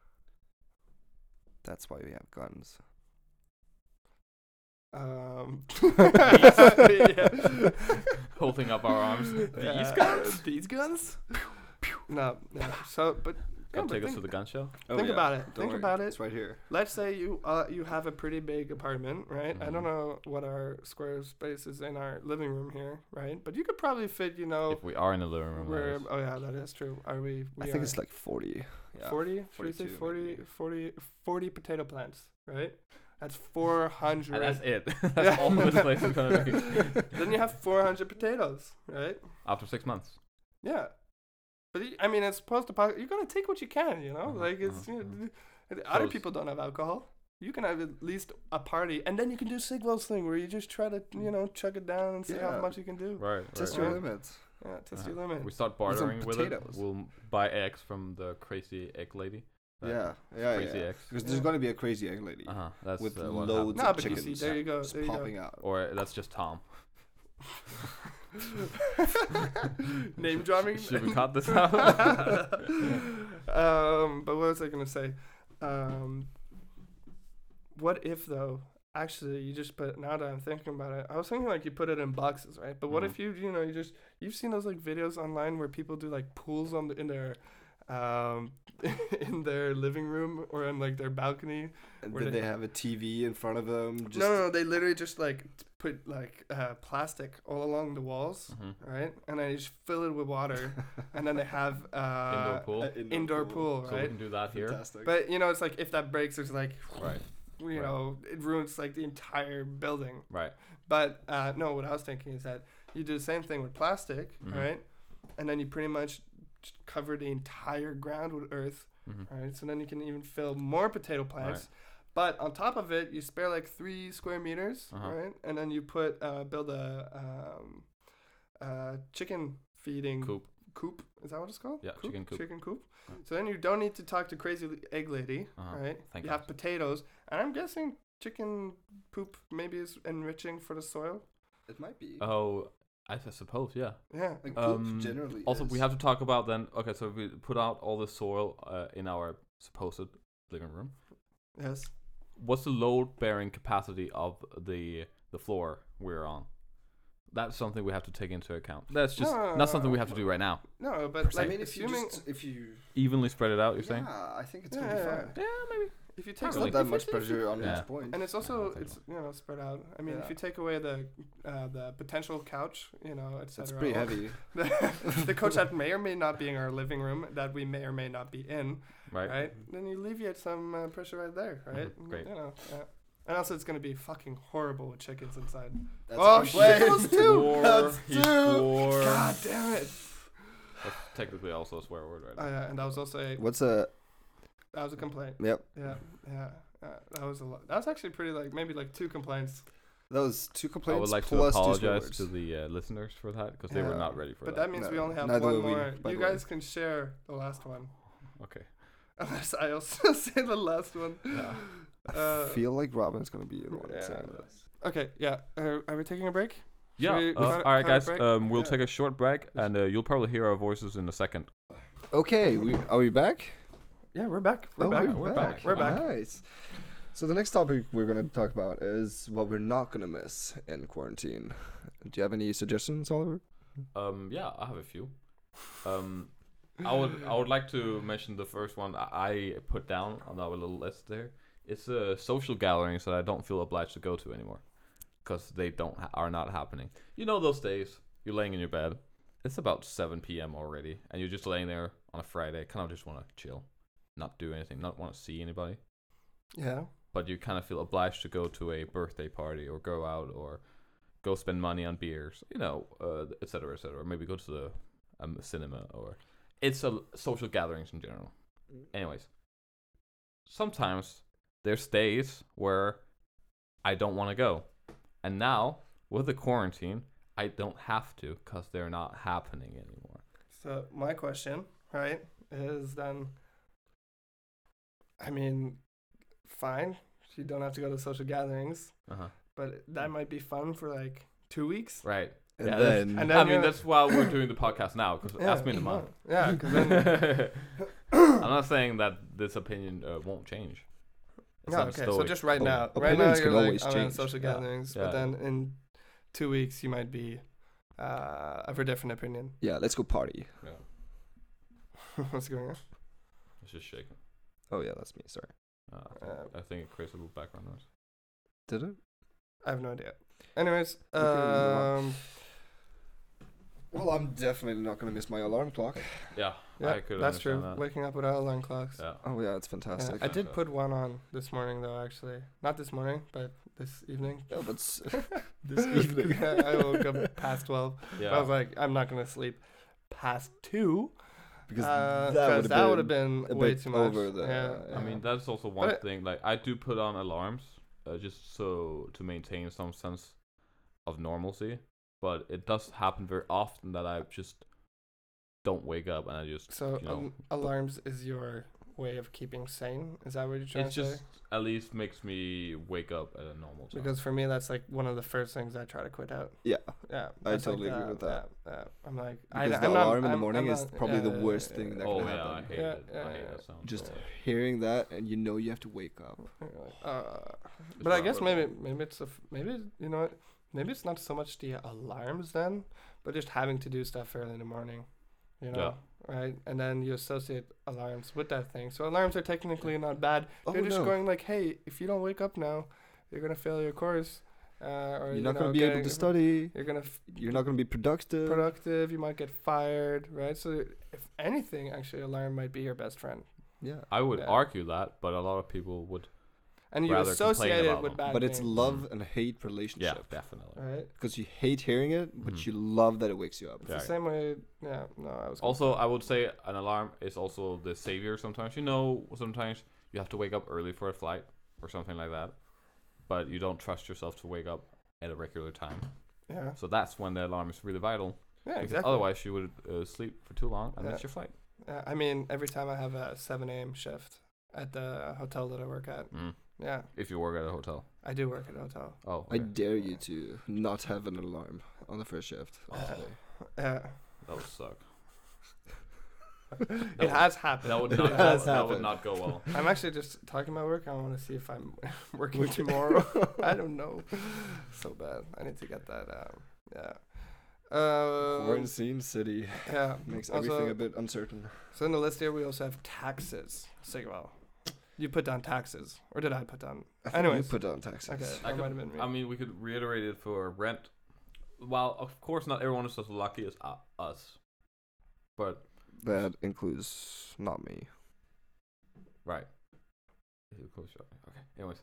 [SPEAKER 3] That's why we have guns.
[SPEAKER 2] Yeah.
[SPEAKER 1] Holding up our arms. These
[SPEAKER 2] Yeah.
[SPEAKER 1] guns?
[SPEAKER 2] These guns? No. So, but
[SPEAKER 1] Come
[SPEAKER 2] but
[SPEAKER 1] take us to
[SPEAKER 2] think,
[SPEAKER 1] the gun show.
[SPEAKER 2] think about it.
[SPEAKER 3] Don't
[SPEAKER 2] Think
[SPEAKER 3] worry,
[SPEAKER 2] about it.
[SPEAKER 3] It's right here.
[SPEAKER 2] Let's say you have a pretty big apartment, right? I don't know what our square space is in our living room here, right? But you could probably fit,
[SPEAKER 1] If we are in the living room. that
[SPEAKER 2] where
[SPEAKER 1] is.
[SPEAKER 2] oh yeah, that is true. Are we?
[SPEAKER 3] I think it's like 40. Yeah.
[SPEAKER 2] 40. Should we say
[SPEAKER 3] 42
[SPEAKER 2] 40 potato plants, right? That's 400.
[SPEAKER 1] And that's it.
[SPEAKER 2] Yeah.
[SPEAKER 1] That's all this place is gonna be.
[SPEAKER 2] Then you have 400 potatoes, right?
[SPEAKER 1] After 6 months.
[SPEAKER 2] Yeah. But I mean, it's supposed to. You gotta take what you can,
[SPEAKER 1] Uh-huh,
[SPEAKER 2] Like it's. Other
[SPEAKER 1] So
[SPEAKER 2] people don't have alcohol. You can have at least a party, and then you can do Sigwell's thing, where you just try to, chug it down and see how
[SPEAKER 3] Yeah.
[SPEAKER 2] much you can do.
[SPEAKER 1] Right.
[SPEAKER 3] Test
[SPEAKER 1] right,
[SPEAKER 3] your
[SPEAKER 1] right.
[SPEAKER 3] limits.
[SPEAKER 2] Yeah, test
[SPEAKER 1] Uh-huh.
[SPEAKER 2] your limit.
[SPEAKER 1] We start
[SPEAKER 3] With some
[SPEAKER 1] bartering with it.
[SPEAKER 3] potatoes.
[SPEAKER 1] We'll buy eggs from the crazy egg lady.
[SPEAKER 3] Yeah.
[SPEAKER 1] Crazy eggs.
[SPEAKER 3] Because there's going to be a crazy egg lady
[SPEAKER 1] That's
[SPEAKER 3] with
[SPEAKER 1] what
[SPEAKER 3] loads
[SPEAKER 1] happens.
[SPEAKER 2] No,
[SPEAKER 3] of
[SPEAKER 2] but you
[SPEAKER 3] chickens
[SPEAKER 2] see, there you go.
[SPEAKER 3] just
[SPEAKER 2] There you go.
[SPEAKER 3] popping out.
[SPEAKER 1] Or that's just Tom.
[SPEAKER 2] Name dropping.
[SPEAKER 1] Should we cut this out?
[SPEAKER 2] But what was I gonna say? What if though? Actually, you just put. Now that I'm thinking about it, I was thinking like you put it in boxes, right? But what if you've seen those like videos online where people do like pools in their in their living room or in like their balcony.
[SPEAKER 3] And
[SPEAKER 2] Where
[SPEAKER 3] then
[SPEAKER 2] they-
[SPEAKER 3] they have a TV in front of them. Just
[SPEAKER 2] No, they literally just like put like plastic all along the walls,
[SPEAKER 1] Mm-hmm.
[SPEAKER 2] right? And then you just fill it with water, and then they have
[SPEAKER 1] Indoor pool.
[SPEAKER 2] indoor pool,
[SPEAKER 1] So we
[SPEAKER 2] right?
[SPEAKER 1] can do that here.
[SPEAKER 3] Fantastic.
[SPEAKER 2] But it's like if that breaks, there's like
[SPEAKER 1] Right.
[SPEAKER 2] it ruins like the entire building.
[SPEAKER 1] Right.
[SPEAKER 2] But no, what I was thinking is that you do the same thing with plastic,
[SPEAKER 1] Mhm.
[SPEAKER 2] right? And then you pretty much just cover the entire ground with earth,
[SPEAKER 1] Mm-hmm.
[SPEAKER 2] right? So then you can even fill more potato plants.
[SPEAKER 1] Right.
[SPEAKER 2] But on top of it, you spare like 3 square meters,
[SPEAKER 1] Uh-huh.
[SPEAKER 2] right? And then you build a chicken feeding
[SPEAKER 1] Coop.
[SPEAKER 2] Is that what it's called?
[SPEAKER 1] Yeah, chicken coop.
[SPEAKER 2] Chicken coop.
[SPEAKER 1] Right.
[SPEAKER 2] So then you don't need to talk to crazy egg lady,
[SPEAKER 1] Uh-huh.
[SPEAKER 2] right?
[SPEAKER 1] Thank
[SPEAKER 2] you
[SPEAKER 1] God.
[SPEAKER 2] have potatoes, and I'm guessing chicken poop maybe is enriching for the soil.
[SPEAKER 3] it might be.
[SPEAKER 1] Oh, I suppose, yeah.
[SPEAKER 2] Yeah.
[SPEAKER 3] Like poop generally.
[SPEAKER 1] Also,
[SPEAKER 3] is.
[SPEAKER 1] we have to talk about then. Okay, so we put out all the soil in our supposed living room.
[SPEAKER 2] Yes.
[SPEAKER 1] What's the load-bearing capacity of the floor we're on? That's something we have to take into account. That's just not something we have to do right now.
[SPEAKER 2] No, but
[SPEAKER 3] I
[SPEAKER 2] like
[SPEAKER 3] mean, if you
[SPEAKER 2] assuming
[SPEAKER 1] Evenly spread it out. You're
[SPEAKER 3] yeah,
[SPEAKER 1] saying?
[SPEAKER 3] I think it's gonna be fine.
[SPEAKER 1] Yeah, maybe.
[SPEAKER 2] if you take
[SPEAKER 3] It's
[SPEAKER 1] Probably.
[SPEAKER 3] not that
[SPEAKER 2] if
[SPEAKER 3] much
[SPEAKER 2] you-
[SPEAKER 3] pressure on
[SPEAKER 1] Yeah.
[SPEAKER 3] each point.
[SPEAKER 2] and it's also
[SPEAKER 1] Yeah,
[SPEAKER 2] it's spread out. I mean, if
[SPEAKER 3] Yeah.
[SPEAKER 2] you take away the potential couch, etc.
[SPEAKER 3] It's pretty heavy.
[SPEAKER 2] the couch that may or may not be in our living room that we may or may not be in,
[SPEAKER 1] Right.
[SPEAKER 2] right? Then you alleviate some pressure right there, right?
[SPEAKER 1] Great.
[SPEAKER 2] Yeah. And also, it's gonna be fucking horrible with chickens inside.
[SPEAKER 3] That's
[SPEAKER 2] Oh,
[SPEAKER 3] a
[SPEAKER 2] shit,
[SPEAKER 3] complaint.
[SPEAKER 2] those two!
[SPEAKER 3] That's
[SPEAKER 1] He
[SPEAKER 3] two!
[SPEAKER 1] swore.
[SPEAKER 2] God damn it!
[SPEAKER 1] That's technically also a swear word, right?
[SPEAKER 2] Yeah, and that was also
[SPEAKER 3] What's a?
[SPEAKER 2] that was a complaint.
[SPEAKER 3] Yep.
[SPEAKER 2] Yeah. That was a lot. That was actually pretty maybe 2 complaints.
[SPEAKER 3] That was 2 complaints
[SPEAKER 1] I would like to
[SPEAKER 3] plus 2
[SPEAKER 1] apologize
[SPEAKER 3] swears.
[SPEAKER 1] to the listeners for that because they were
[SPEAKER 2] Yeah.
[SPEAKER 1] not ready for
[SPEAKER 2] But
[SPEAKER 1] that.
[SPEAKER 2] that means we
[SPEAKER 3] No,
[SPEAKER 2] only have
[SPEAKER 3] neither
[SPEAKER 2] one
[SPEAKER 3] will we,
[SPEAKER 2] more.
[SPEAKER 3] by
[SPEAKER 2] You
[SPEAKER 3] the way.
[SPEAKER 2] guys can share the last one.
[SPEAKER 1] Okay.
[SPEAKER 2] Unless I also say the last one.
[SPEAKER 1] Yeah.
[SPEAKER 3] I feel like Robin's gonna be the one
[SPEAKER 2] yeah.
[SPEAKER 3] saying this.
[SPEAKER 2] Okay, yeah. Are we taking a break?
[SPEAKER 1] Yeah.
[SPEAKER 2] we
[SPEAKER 1] all
[SPEAKER 2] cut-
[SPEAKER 1] right,
[SPEAKER 2] cut a
[SPEAKER 1] guys.
[SPEAKER 2] break?
[SPEAKER 1] We'll
[SPEAKER 2] Yeah.
[SPEAKER 1] take a short break, and you'll probably hear our voices in a second.
[SPEAKER 3] Okay, are we back?
[SPEAKER 2] Yeah, we're back. We're
[SPEAKER 3] Oh,
[SPEAKER 2] back.
[SPEAKER 1] We're back.
[SPEAKER 2] We're back.
[SPEAKER 3] Nice. So the next topic we're gonna talk about is what we're not gonna miss in quarantine. Do you have any suggestions, Oliver?
[SPEAKER 1] Yeah, I have a few. I would like to mention the first one I put down on our little list there. It's social gatherings that I don't feel obliged to go to anymore, because they are not happening. You know those days you're laying in your bed. It's about 7 p.m. already, and you're just laying there on a Friday. Kind of just want to chill, not do anything, not want to see anybody.
[SPEAKER 2] Yeah.
[SPEAKER 1] But you kind of feel obliged to go to a birthday party or go out or go spend money on beers, et cetera, et cetera. Maybe go to the cinema, or it's social gatherings in general. Anyways, sometimes there's days where I don't want to go, and now with the quarantine, I don't have to because they're not happening anymore.
[SPEAKER 2] So my question, right, is then, I mean, fine, you don't have to go to social gatherings, but that might be fun for like 2 weeks.
[SPEAKER 1] Right.
[SPEAKER 3] And
[SPEAKER 1] Yeah,
[SPEAKER 3] then
[SPEAKER 1] I mean, that's why we're doing the podcast now, because ask me in a month.
[SPEAKER 2] Yeah, because then.
[SPEAKER 1] I'm not saying that this opinion won't change. It's
[SPEAKER 2] No,
[SPEAKER 1] not a
[SPEAKER 2] okay, so
[SPEAKER 1] story.
[SPEAKER 2] just right now.
[SPEAKER 3] Oh,
[SPEAKER 2] Right now
[SPEAKER 3] opinions
[SPEAKER 2] you're
[SPEAKER 3] can
[SPEAKER 2] like,
[SPEAKER 3] always
[SPEAKER 2] I'm on
[SPEAKER 3] change.
[SPEAKER 2] social
[SPEAKER 1] Yeah.
[SPEAKER 2] gatherings,
[SPEAKER 1] Yeah.
[SPEAKER 2] but then in 2 weeks you might be of a different opinion.
[SPEAKER 3] yeah, let's go party.
[SPEAKER 1] Yeah,
[SPEAKER 2] What's going on?
[SPEAKER 1] it's just shaking.
[SPEAKER 3] Oh yeah, that's me. Sorry.
[SPEAKER 1] I think it creates a little background noise.
[SPEAKER 3] Did it?
[SPEAKER 2] I have no idea. Anyways,
[SPEAKER 3] Okay, well, I'm definitely not gonna miss my alarm clock.
[SPEAKER 1] Yeah,
[SPEAKER 2] yeah,
[SPEAKER 1] I could
[SPEAKER 2] that's true.
[SPEAKER 1] understand that.
[SPEAKER 2] Waking up without alarm clocks.
[SPEAKER 1] Yeah.
[SPEAKER 3] Oh yeah, it's
[SPEAKER 2] Yeah,
[SPEAKER 3] fantastic.
[SPEAKER 2] I did put one on this morning though, actually. Not this morning, but this evening.
[SPEAKER 3] Yeah, but this evening.
[SPEAKER 2] Yeah, I woke up past 12.
[SPEAKER 1] Yeah.
[SPEAKER 2] I was like, I'm not gonna sleep past 2
[SPEAKER 3] because
[SPEAKER 2] that would have been
[SPEAKER 3] a
[SPEAKER 2] way
[SPEAKER 3] bit
[SPEAKER 2] too much.
[SPEAKER 3] over the-
[SPEAKER 1] I mean, that's also one
[SPEAKER 2] But-
[SPEAKER 1] thing. Like, I do put on alarms, just so to maintain some sense of normalcy. But it does happen very often that I just don't wake up, and I just
[SPEAKER 2] So
[SPEAKER 1] you know,
[SPEAKER 2] alarms is your way of keeping sane. Is that what you're trying
[SPEAKER 1] it
[SPEAKER 2] to
[SPEAKER 1] just
[SPEAKER 2] say?
[SPEAKER 1] at least makes me wake up at a normal time.
[SPEAKER 2] Because for me, that's like one of the first things I try to quit out.
[SPEAKER 3] Yeah,
[SPEAKER 2] Yeah,
[SPEAKER 3] I
[SPEAKER 2] that's
[SPEAKER 3] totally agree with that.
[SPEAKER 2] Yeah, I'm like,
[SPEAKER 3] because the
[SPEAKER 2] I'm not-
[SPEAKER 3] alarm in the
[SPEAKER 2] I'm-
[SPEAKER 3] morning
[SPEAKER 2] I'm
[SPEAKER 3] is
[SPEAKER 2] not-
[SPEAKER 3] probably the
[SPEAKER 2] yeah,
[SPEAKER 3] worst
[SPEAKER 2] yeah,
[SPEAKER 3] thing that
[SPEAKER 1] oh
[SPEAKER 3] can
[SPEAKER 1] yeah, I
[SPEAKER 3] happen.
[SPEAKER 1] hate
[SPEAKER 2] Yeah,
[SPEAKER 1] it.
[SPEAKER 2] yeah,
[SPEAKER 1] I hate
[SPEAKER 2] yeah.
[SPEAKER 1] that sound.
[SPEAKER 3] Just
[SPEAKER 1] so much.
[SPEAKER 3] hearing that, and you know you have to wake up.
[SPEAKER 2] But I
[SPEAKER 1] not
[SPEAKER 2] guess
[SPEAKER 1] really-
[SPEAKER 2] maybe it's maybe you know what, maybe it's not so much the alarms then, but just having to do stuff early in the morning, you know, right? And then you associate alarms with that thing. So alarms are technically not bad.
[SPEAKER 3] Oh
[SPEAKER 2] You're just
[SPEAKER 3] no,
[SPEAKER 2] going like, hey, if you don't wake up now, you're gonna fail your course, or
[SPEAKER 3] you're not gonna be able to study.
[SPEAKER 2] You're gonna
[SPEAKER 3] You're not gonna be productive.
[SPEAKER 2] productive. You might get fired, right? So if anything, actually, alarm might be your best friend,
[SPEAKER 3] Yeah,
[SPEAKER 1] I would
[SPEAKER 2] Yeah.
[SPEAKER 1] argue that, but a lot of people would.
[SPEAKER 2] and you
[SPEAKER 1] Rather complain
[SPEAKER 2] associate it
[SPEAKER 1] about
[SPEAKER 2] with
[SPEAKER 1] them.
[SPEAKER 2] bad
[SPEAKER 3] but it's
[SPEAKER 2] things,
[SPEAKER 3] love and hate
[SPEAKER 1] Yeah,
[SPEAKER 3] relationship.
[SPEAKER 1] definitely.
[SPEAKER 2] right?
[SPEAKER 3] Because you hate hearing it, but
[SPEAKER 1] Mhm.
[SPEAKER 3] you love that it wakes you up.
[SPEAKER 2] It's
[SPEAKER 1] Yeah.
[SPEAKER 2] the same way. Yeah, no, I was.
[SPEAKER 1] Also, I would say an alarm is also the savior sometimes. You know, sometimes you have to wake up early for a flight or something like that, but you don't trust yourself to wake up at a regular time.
[SPEAKER 2] Yeah,
[SPEAKER 1] So that's when the alarm is really vital.
[SPEAKER 2] yeah,
[SPEAKER 1] Because
[SPEAKER 2] exactly.
[SPEAKER 1] otherwise, you would sleep for too long and
[SPEAKER 2] Yeah.
[SPEAKER 1] miss your flight.
[SPEAKER 2] I mean, every time I have a 7 a.m. shift at the hotel that I work at.
[SPEAKER 1] Mm.
[SPEAKER 2] Yeah,
[SPEAKER 1] If you work at a hotel.
[SPEAKER 2] I do work at a hotel.
[SPEAKER 1] Oh,
[SPEAKER 3] I
[SPEAKER 1] okay.
[SPEAKER 3] dare you to not have an alarm on the first shift.
[SPEAKER 1] Oh,
[SPEAKER 2] Yeah,
[SPEAKER 1] that would suck.
[SPEAKER 2] it has happened.
[SPEAKER 1] That would
[SPEAKER 3] It
[SPEAKER 1] not.
[SPEAKER 3] has
[SPEAKER 1] That would
[SPEAKER 3] happened.
[SPEAKER 1] not go well.
[SPEAKER 2] I'm actually just talking about work. I want to see if I'm working tomorrow. I don't know. So bad. I need to get that. Yeah.
[SPEAKER 3] Quarantine city
[SPEAKER 2] Yeah.
[SPEAKER 3] makes
[SPEAKER 2] Also,
[SPEAKER 3] everything a bit uncertain.
[SPEAKER 2] So in the list here, we also have taxes. Sigval, you put down taxes, or did I put down?
[SPEAKER 3] I think
[SPEAKER 2] Anyways.
[SPEAKER 3] you put on taxes.
[SPEAKER 2] Okay,
[SPEAKER 1] I
[SPEAKER 2] that might have been me.
[SPEAKER 1] I mean, we could reiterate it for rent. While of course not everyone is as lucky as us, but
[SPEAKER 3] That includes not me.
[SPEAKER 1] right. Okay. Anyways,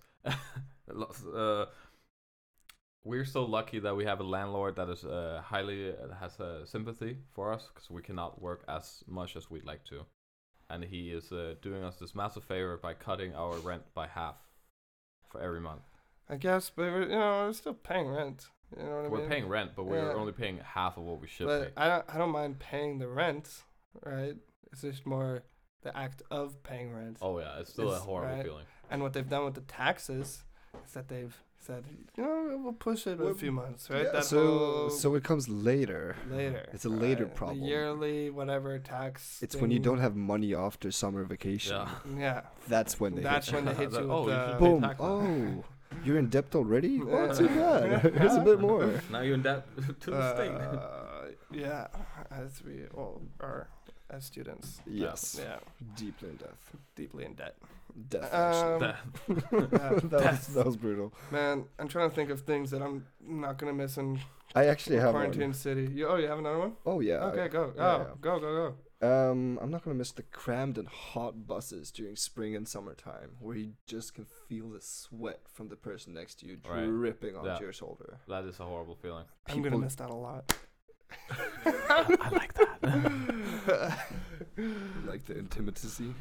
[SPEAKER 1] we're so lucky that we have a landlord that is highly has sympathy for us because we cannot work as much as we'd like to, and he is doing us this massive favor by cutting our rent by half for every month.
[SPEAKER 2] I guess, but we're still paying rent. You know what I
[SPEAKER 1] We're
[SPEAKER 2] mean?
[SPEAKER 1] paying rent, but we're
[SPEAKER 2] Yeah.
[SPEAKER 1] only paying half of what we should
[SPEAKER 2] But
[SPEAKER 1] pay.
[SPEAKER 2] I don't mind paying the rent, right? It's just more the act of paying rent.
[SPEAKER 1] Oh yeah, it's still a
[SPEAKER 2] It's-
[SPEAKER 1] horrible
[SPEAKER 2] right.
[SPEAKER 1] feeling.
[SPEAKER 2] And what they've done with the taxes is that they've said, we'll push it a
[SPEAKER 3] Well,
[SPEAKER 2] few months, right?
[SPEAKER 3] Yeah,
[SPEAKER 2] That
[SPEAKER 3] so
[SPEAKER 2] whole
[SPEAKER 3] so it comes later.
[SPEAKER 2] later.
[SPEAKER 3] It's a later
[SPEAKER 2] right?
[SPEAKER 3] problem.
[SPEAKER 2] The yearly whatever tax.
[SPEAKER 3] It's when you
[SPEAKER 2] thing.
[SPEAKER 3] don't have money after summer vacation.
[SPEAKER 1] Yeah.
[SPEAKER 2] Yeah.
[SPEAKER 3] That's when they
[SPEAKER 2] That's
[SPEAKER 3] hit
[SPEAKER 2] when they hit
[SPEAKER 1] That-
[SPEAKER 2] you
[SPEAKER 1] oh,
[SPEAKER 2] with
[SPEAKER 1] you
[SPEAKER 2] the
[SPEAKER 1] should pay
[SPEAKER 3] Boom.
[SPEAKER 1] tax now.
[SPEAKER 3] Oh, you're in debt already?
[SPEAKER 2] Yeah.
[SPEAKER 3] Well, too bad. Here's a bit more.
[SPEAKER 1] Now you're in debt to the state.
[SPEAKER 2] Yeah, as we all are. as students.
[SPEAKER 3] Yes.
[SPEAKER 2] Yeah,
[SPEAKER 3] Deeply in death.
[SPEAKER 2] deeply in debt.
[SPEAKER 3] Death, actually. That was brutal.
[SPEAKER 2] Man, I'm trying to think of things that I'm not gonna miss in
[SPEAKER 3] I actually have
[SPEAKER 2] quarantine
[SPEAKER 3] one.
[SPEAKER 2] city. You have another one?
[SPEAKER 3] Oh, yeah.
[SPEAKER 2] Okay, go.
[SPEAKER 3] yeah.
[SPEAKER 2] Go.
[SPEAKER 3] I'm not gonna miss the crammed and hot buses during spring and summertime, where you just can feel the sweat from the person next to you
[SPEAKER 1] Right.
[SPEAKER 3] dripping onto
[SPEAKER 1] Yeah.
[SPEAKER 3] your shoulder.
[SPEAKER 1] That is a horrible feeling.
[SPEAKER 2] I'm gonna
[SPEAKER 3] People-
[SPEAKER 2] miss that a lot.
[SPEAKER 1] I like that.
[SPEAKER 3] Like the intimacy.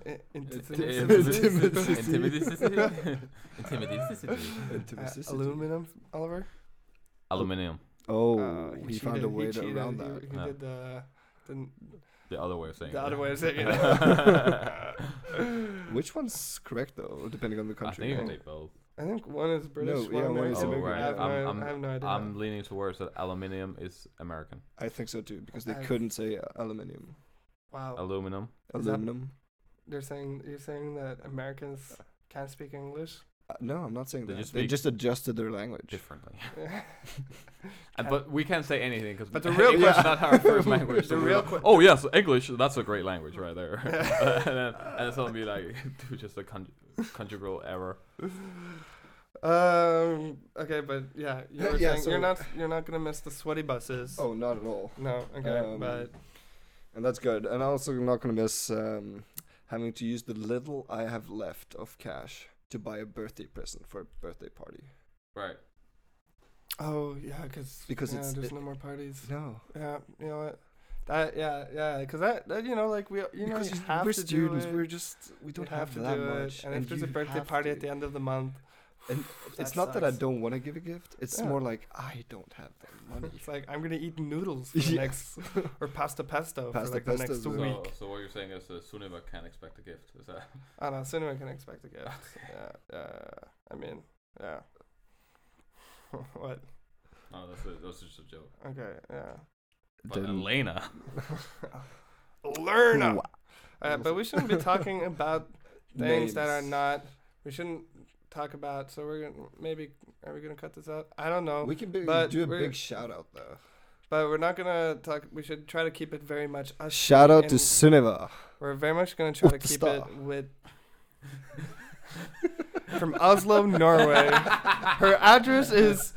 [SPEAKER 3] Intimacy.
[SPEAKER 2] Aluminum, Oliver.
[SPEAKER 1] Aluminium.
[SPEAKER 3] Oh, he
[SPEAKER 2] cheated.
[SPEAKER 3] found a way
[SPEAKER 2] He
[SPEAKER 3] to
[SPEAKER 2] cheated.
[SPEAKER 3] around that.
[SPEAKER 2] He
[SPEAKER 1] Yeah.
[SPEAKER 2] did the
[SPEAKER 1] The other way of saying
[SPEAKER 2] the
[SPEAKER 1] it.
[SPEAKER 2] other way of saying it.
[SPEAKER 3] Which one's correct though, depending on the
[SPEAKER 1] I
[SPEAKER 3] country?
[SPEAKER 1] think you can take both.
[SPEAKER 2] I think one is British,
[SPEAKER 3] No,
[SPEAKER 2] one
[SPEAKER 3] yeah, one
[SPEAKER 2] American.
[SPEAKER 3] is American.
[SPEAKER 2] I, have no,
[SPEAKER 1] I'm-
[SPEAKER 2] I have no idea.
[SPEAKER 1] I'm leaning towards that aluminium is American.
[SPEAKER 3] I think so too, because they
[SPEAKER 2] I've-
[SPEAKER 3] couldn't say aluminium.
[SPEAKER 2] wow.
[SPEAKER 1] Aluminum.
[SPEAKER 2] Is that-
[SPEAKER 3] Aluminum.
[SPEAKER 2] You're saying that Americans can't speak English?
[SPEAKER 3] No, I'm not saying
[SPEAKER 1] They
[SPEAKER 3] that.
[SPEAKER 1] just
[SPEAKER 3] They
[SPEAKER 1] speak
[SPEAKER 3] just adjusted their language.
[SPEAKER 1] Differently. But we can't say anything because
[SPEAKER 2] But the real
[SPEAKER 1] English is
[SPEAKER 2] question-
[SPEAKER 1] not our first language.
[SPEAKER 2] The
[SPEAKER 1] so we're
[SPEAKER 2] real
[SPEAKER 1] like,
[SPEAKER 2] que-
[SPEAKER 1] oh yes, English. That's a great language right there. and then someone be like, dude, just a conjugal error.
[SPEAKER 2] Okay, but yeah, you were
[SPEAKER 3] Yeah,
[SPEAKER 2] saying
[SPEAKER 3] so-
[SPEAKER 2] you're not gonna miss the sweaty buses.
[SPEAKER 3] Oh, not at all.
[SPEAKER 2] No, okay, but
[SPEAKER 3] And that's good. And also, I'm not gonna miss having to use the little I have left of cash to buy a birthday present for a birthday party.
[SPEAKER 1] Right.
[SPEAKER 2] oh yeah,
[SPEAKER 3] Because
[SPEAKER 2] yeah,
[SPEAKER 3] it's-
[SPEAKER 2] there's no more parties.
[SPEAKER 3] No,
[SPEAKER 2] Yeah, you know what? Because that you know like we
[SPEAKER 3] because
[SPEAKER 2] you have
[SPEAKER 3] we're
[SPEAKER 2] to
[SPEAKER 3] students.
[SPEAKER 2] do it.
[SPEAKER 3] We don't
[SPEAKER 2] You
[SPEAKER 3] have
[SPEAKER 2] to
[SPEAKER 3] that
[SPEAKER 2] do
[SPEAKER 3] much.
[SPEAKER 2] it, and if there's a
[SPEAKER 3] you
[SPEAKER 2] birthday
[SPEAKER 3] have
[SPEAKER 2] party
[SPEAKER 3] to.
[SPEAKER 2] at the end of the month,
[SPEAKER 3] And
[SPEAKER 2] that
[SPEAKER 3] it's not that I
[SPEAKER 2] sucks.
[SPEAKER 3] don't want to give a gift. It's
[SPEAKER 2] Yeah.
[SPEAKER 3] more like I don't have the money.
[SPEAKER 2] It's like I'm gonna eat noodles for the
[SPEAKER 3] Yeah.
[SPEAKER 2] next or pasta pesto
[SPEAKER 3] Pasta
[SPEAKER 2] for like
[SPEAKER 3] pesto
[SPEAKER 2] the next
[SPEAKER 3] is
[SPEAKER 1] So,
[SPEAKER 2] week.
[SPEAKER 1] so what you're saying is Sunniva can't expect a gift. Is that?
[SPEAKER 2] I know, soon I can expect a gift. Yeah, I mean, yeah. What?
[SPEAKER 1] No, that's just a joke.
[SPEAKER 2] Okay, yeah.
[SPEAKER 1] But
[SPEAKER 3] Then-
[SPEAKER 1] Elena.
[SPEAKER 2] Lerna.
[SPEAKER 3] Wow.
[SPEAKER 2] But we shouldn't be talking about things that are
[SPEAKER 3] Names.
[SPEAKER 2] not. We shouldn't talk about. So we're gonna maybe. Are we gonna cut this out? I don't know.
[SPEAKER 3] We can
[SPEAKER 2] but
[SPEAKER 3] do a
[SPEAKER 2] we're-
[SPEAKER 3] big shout out though.
[SPEAKER 2] But we're not gonna talk. We should try to keep it very much us.
[SPEAKER 3] Shout out to
[SPEAKER 2] and
[SPEAKER 3] Sunniva.
[SPEAKER 2] We're very much gonna try to keep
[SPEAKER 3] Ottestad.
[SPEAKER 2] it with. From Oslo, Norway. Her address is.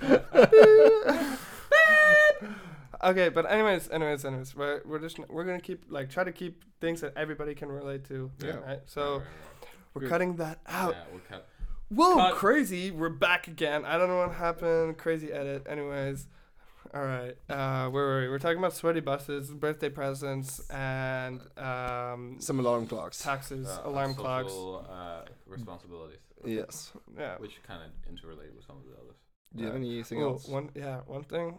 [SPEAKER 2] Okay, but anyways, we're gonna keep try to keep things that everybody can relate to.
[SPEAKER 3] Yeah.
[SPEAKER 2] Right. So
[SPEAKER 1] Right.
[SPEAKER 2] we're
[SPEAKER 3] Good.
[SPEAKER 2] cutting that out.
[SPEAKER 1] Yeah, we'll cut.
[SPEAKER 2] Whoa,
[SPEAKER 1] Cut.
[SPEAKER 2] crazy! We're back again. I don't know what happened. Crazy edit. Anyways, all right. Where were we? We're talking about sweaty buses, birthday presents, and
[SPEAKER 3] Some alarm clocks.
[SPEAKER 2] taxes, alarm clocks.
[SPEAKER 1] social, responsibilities,
[SPEAKER 3] Yes.
[SPEAKER 2] Yeah.
[SPEAKER 1] which kind of interrelate with some of the others.
[SPEAKER 3] Do you have anything
[SPEAKER 2] Oh,
[SPEAKER 3] else?
[SPEAKER 2] one thing.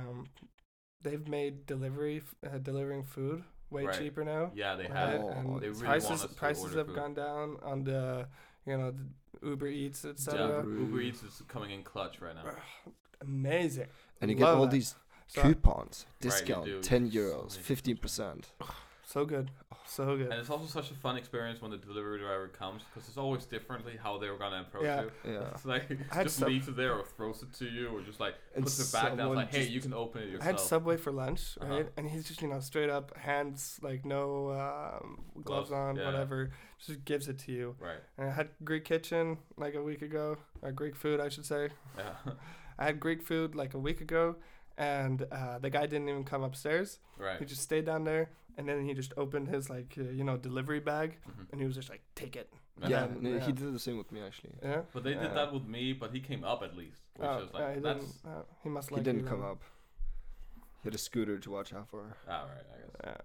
[SPEAKER 2] They've made delivering food way
[SPEAKER 1] Right.
[SPEAKER 2] cheaper now.
[SPEAKER 1] Yeah, they
[SPEAKER 2] Right?
[SPEAKER 1] have.
[SPEAKER 3] Oh,
[SPEAKER 2] And
[SPEAKER 1] they really
[SPEAKER 2] prices
[SPEAKER 1] want us to
[SPEAKER 2] prices
[SPEAKER 1] order
[SPEAKER 2] have
[SPEAKER 1] food.
[SPEAKER 2] gone down on the the Uber Eats,
[SPEAKER 1] Yeah,
[SPEAKER 2] etc.
[SPEAKER 1] Uber Eats is coming in clutch right now.
[SPEAKER 2] Amazing.
[SPEAKER 3] And you get
[SPEAKER 2] Love
[SPEAKER 3] all
[SPEAKER 2] that.
[SPEAKER 3] these
[SPEAKER 2] So,
[SPEAKER 3] coupons,
[SPEAKER 1] Right, you
[SPEAKER 3] discount,
[SPEAKER 1] do.
[SPEAKER 3] 10
[SPEAKER 1] So
[SPEAKER 3] euros,
[SPEAKER 1] many
[SPEAKER 3] 15%.
[SPEAKER 2] so good. So good.
[SPEAKER 1] And it's also such a fun experience when the delivery driver comes because it's always differently how they're gonna approach
[SPEAKER 2] Yeah.
[SPEAKER 1] you.
[SPEAKER 3] Yeah.
[SPEAKER 1] It's like
[SPEAKER 2] had
[SPEAKER 1] just
[SPEAKER 2] some-
[SPEAKER 1] leaves it there or throws it to you or just like
[SPEAKER 3] And
[SPEAKER 1] puts it back down. It's
[SPEAKER 3] someone
[SPEAKER 1] like, hey,
[SPEAKER 3] just-
[SPEAKER 1] you can open it
[SPEAKER 2] I
[SPEAKER 1] yourself.
[SPEAKER 2] had Subway for lunch,
[SPEAKER 1] Uh-huh.
[SPEAKER 2] right? And he's just straight up hands no gloves
[SPEAKER 1] Gloves,
[SPEAKER 2] on,
[SPEAKER 1] yeah.
[SPEAKER 2] whatever, just gives it to you.
[SPEAKER 1] Right.
[SPEAKER 2] And I had Greek Kitchen like a week ago, or Greek food, I should say.
[SPEAKER 1] Yeah.
[SPEAKER 2] I had Greek food like a week ago, and the guy didn't even come upstairs. He
[SPEAKER 1] right.
[SPEAKER 2] just stayed down there, and then he just opened his delivery bag,
[SPEAKER 1] Mhm.
[SPEAKER 2] and he was just like, "Take it."
[SPEAKER 3] Yeah,
[SPEAKER 2] then,
[SPEAKER 3] no,
[SPEAKER 2] yeah.
[SPEAKER 3] he did the same with me actually.
[SPEAKER 2] Yeah.
[SPEAKER 1] But they
[SPEAKER 2] Yeah.
[SPEAKER 1] did that with me, but he came up at least, which
[SPEAKER 2] Oh,
[SPEAKER 1] is
[SPEAKER 2] yeah,
[SPEAKER 1] like
[SPEAKER 2] he
[SPEAKER 1] that's
[SPEAKER 2] didn't. He must
[SPEAKER 3] He
[SPEAKER 2] like
[SPEAKER 3] didn't
[SPEAKER 2] you
[SPEAKER 3] come
[SPEAKER 2] then.
[SPEAKER 3] up. He had a scooter to watch out for.
[SPEAKER 1] right. I guess.
[SPEAKER 2] Yeah.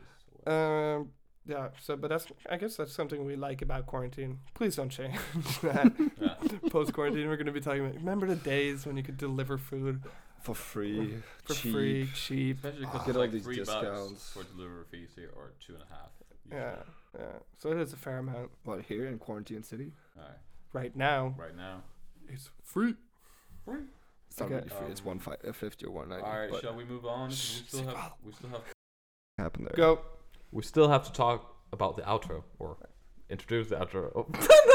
[SPEAKER 1] Jeez.
[SPEAKER 2] Yeah. So, but I guess that's something we like about quarantine. Please don't change that.
[SPEAKER 1] Yeah.
[SPEAKER 2] Post quarantine, we're gonna be talking about. Remember the days when you could deliver food
[SPEAKER 3] For free,
[SPEAKER 2] for
[SPEAKER 3] cheap.
[SPEAKER 2] free, cheap.
[SPEAKER 1] Especially
[SPEAKER 3] Ah,
[SPEAKER 1] because
[SPEAKER 3] get
[SPEAKER 1] it's
[SPEAKER 3] all
[SPEAKER 1] like
[SPEAKER 3] these
[SPEAKER 1] $3
[SPEAKER 3] discounts.
[SPEAKER 1] for delivery fees here, or 2.5.
[SPEAKER 2] Yeah. Yeah. So it is a fair amount
[SPEAKER 3] What, here in Quarantine City?
[SPEAKER 1] Alright.
[SPEAKER 2] right now.
[SPEAKER 1] Right now.
[SPEAKER 2] It's free.
[SPEAKER 3] It's not
[SPEAKER 2] Okay.
[SPEAKER 3] really free. It's 150 or 190.
[SPEAKER 1] Alright,
[SPEAKER 3] but
[SPEAKER 1] shall we move on? 'Cause we still have
[SPEAKER 3] happened there.
[SPEAKER 2] Go.
[SPEAKER 1] We still have to talk about the outro, or introduce the outro. Oh.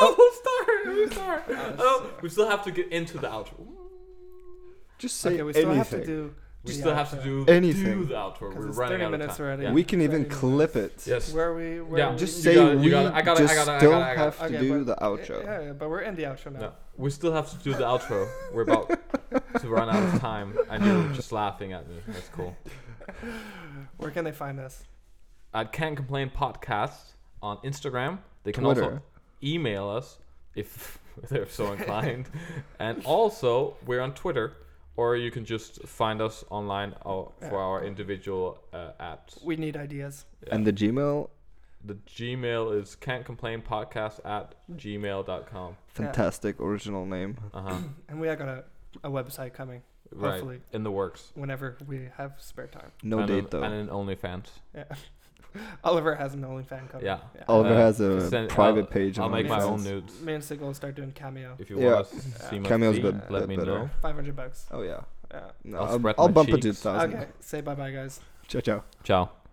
[SPEAKER 1] No, start. Oh, we still have to get into the outro.
[SPEAKER 3] Just say
[SPEAKER 2] Okay, we still
[SPEAKER 3] anything.
[SPEAKER 2] have to do
[SPEAKER 1] We
[SPEAKER 2] The
[SPEAKER 1] still have to
[SPEAKER 2] outro.
[SPEAKER 1] do
[SPEAKER 3] Anything.
[SPEAKER 1] the outro.
[SPEAKER 2] 'Cause
[SPEAKER 1] We're
[SPEAKER 2] it's
[SPEAKER 1] running
[SPEAKER 2] 30
[SPEAKER 1] out of
[SPEAKER 2] minutes
[SPEAKER 1] time.
[SPEAKER 2] already.
[SPEAKER 1] Yeah.
[SPEAKER 3] We can even
[SPEAKER 2] 30
[SPEAKER 3] clip
[SPEAKER 2] minutes.
[SPEAKER 3] it.
[SPEAKER 1] Yes.
[SPEAKER 2] Where we? Where
[SPEAKER 1] Yeah.
[SPEAKER 2] we-
[SPEAKER 3] Just
[SPEAKER 1] You
[SPEAKER 3] say
[SPEAKER 1] gotta- you
[SPEAKER 3] we
[SPEAKER 1] gotta- I gotta- I
[SPEAKER 3] just
[SPEAKER 1] gotta- I
[SPEAKER 3] still
[SPEAKER 1] gotta- I
[SPEAKER 3] have
[SPEAKER 1] gotta-
[SPEAKER 3] to
[SPEAKER 2] Okay,
[SPEAKER 3] do
[SPEAKER 2] but-
[SPEAKER 3] the outro.
[SPEAKER 2] Yeah, but we're in the outro now.
[SPEAKER 1] No, we still have to do the outro. We're about to run out of time, and you're just laughing at me. That's cool.
[SPEAKER 2] Where can they find us?
[SPEAKER 1] At Can't Complain Podcast on Instagram. They can
[SPEAKER 3] Twitter.
[SPEAKER 1] also email us if they're so inclined. And also, we're on Twitter, or you can just find us online for our individual apps.
[SPEAKER 2] We need ideas.
[SPEAKER 1] Yeah.
[SPEAKER 3] And the Gmail,
[SPEAKER 1] The Gmail is can'tcomplainpodcast@gmail.com.
[SPEAKER 3] fantastic original name.
[SPEAKER 1] Uh-huh.
[SPEAKER 2] And we got a website coming
[SPEAKER 1] Right.
[SPEAKER 2] Hopefully.
[SPEAKER 1] In the works.
[SPEAKER 2] whenever we have spare time.
[SPEAKER 3] No
[SPEAKER 1] and
[SPEAKER 3] date though.
[SPEAKER 1] And an OnlyFans.
[SPEAKER 2] Yeah. Oliver has an OnlyFans coming.
[SPEAKER 1] Yeah.
[SPEAKER 3] Oliver has a
[SPEAKER 1] Send-
[SPEAKER 3] private page.
[SPEAKER 1] I'll
[SPEAKER 3] on
[SPEAKER 1] make my
[SPEAKER 3] OnlyFans.
[SPEAKER 1] own nudes.
[SPEAKER 2] Me and Sig will start doing Cameo.
[SPEAKER 1] If you
[SPEAKER 3] Yeah.
[SPEAKER 1] want to see my
[SPEAKER 3] Cameo's
[SPEAKER 1] feet,
[SPEAKER 3] bit-
[SPEAKER 1] let
[SPEAKER 3] bit
[SPEAKER 1] me
[SPEAKER 3] better.
[SPEAKER 1] know.
[SPEAKER 2] $500.
[SPEAKER 3] Oh yeah.
[SPEAKER 2] Yeah.
[SPEAKER 3] No,
[SPEAKER 1] I'll
[SPEAKER 3] I'll,
[SPEAKER 1] spread
[SPEAKER 3] I'll
[SPEAKER 1] my
[SPEAKER 3] bump it to
[SPEAKER 1] cheeks.
[SPEAKER 3] 1,000.
[SPEAKER 2] Okay. Say bye bye, guys.
[SPEAKER 3] Ciao ciao.
[SPEAKER 1] Ciao.